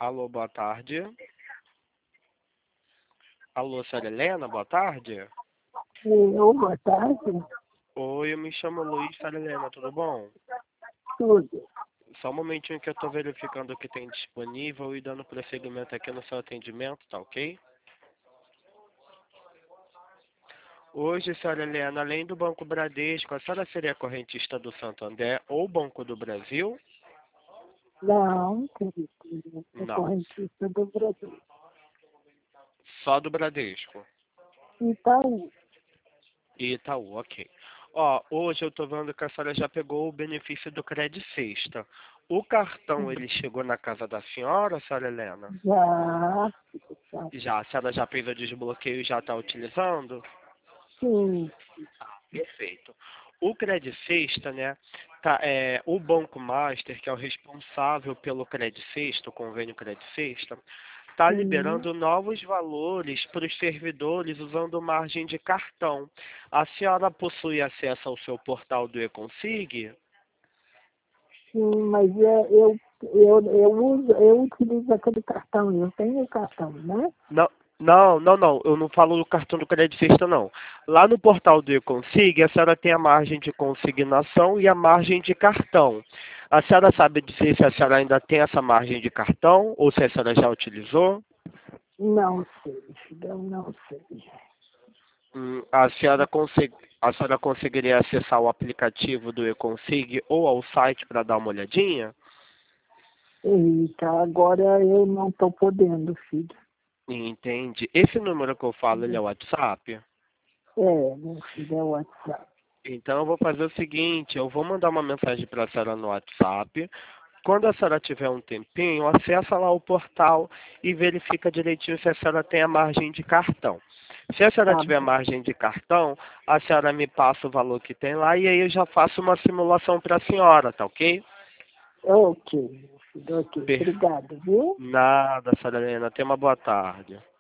Alô, boa tarde. Alô, senhora Helena, boa tarde. Boa tarde. Oi, eu me chamo Luiz, senhora Helena, tudo bom? Tudo. Só um momentinho que eu tô verificando o que tem disponível e dando prosseguimento aqui no seu atendimento, tá ok? Hoje, senhora Helena, além do Banco Bradesco, a senhora seria correntista do Santander ou Banco do Brasil? Não, querido. É Não, correntista do Brasil. só do Bradesco. Itaú. E Itaú, ok. Ó, hoje eu tô vendo que a senhora já pegou o benefício do Credit Sexta. O cartão, ele chegou na casa da senhora Helena? Já. Já, a senhora já fez o desbloqueio e já está utilizando? Sim. Perfeito. O Credit Sexta, né, o Banco Master, que é o responsável pelo Credit Sexta, o convênio Credit Sexta, está Sim. liberando novos valores para os servidores usando margem de cartão. A senhora possui acesso ao seu portal do eConsig? Sim, mas eu utilizo aquele cartão. Eu tenho o cartão, né? Não. Eu não falo do cartão do Credit Sexta, não. Lá no portal do eConsig, a senhora tem a margem de consignação e a margem de cartão. A senhora sabe dizer se a senhora ainda tem essa margem de cartão ou se a senhora já utilizou? Não sei, filha, eu não sei. A senhora conseguiria acessar o aplicativo do eConsig ou ao site para dar uma olhadinha? Eita, agora eu não estou podendo, filho. Entende? Esse número que eu falo, ele é o WhatsApp? Meu filho, é o WhatsApp. Então eu vou fazer o seguinte, eu vou mandar uma mensagem para a senhora no WhatsApp. Quando a senhora tiver um tempinho, acessa lá o portal e verifica direitinho se a senhora tem a margem de cartão. Se a senhora Tá tiver bom. margem de cartão, a senhora me passa o valor que tem lá e aí eu já faço uma simulação para a senhora, tá ok? Ok, meu filho, ok. Per- Obrigado, viu? Nada, senhora Helena. Tenha uma boa tarde.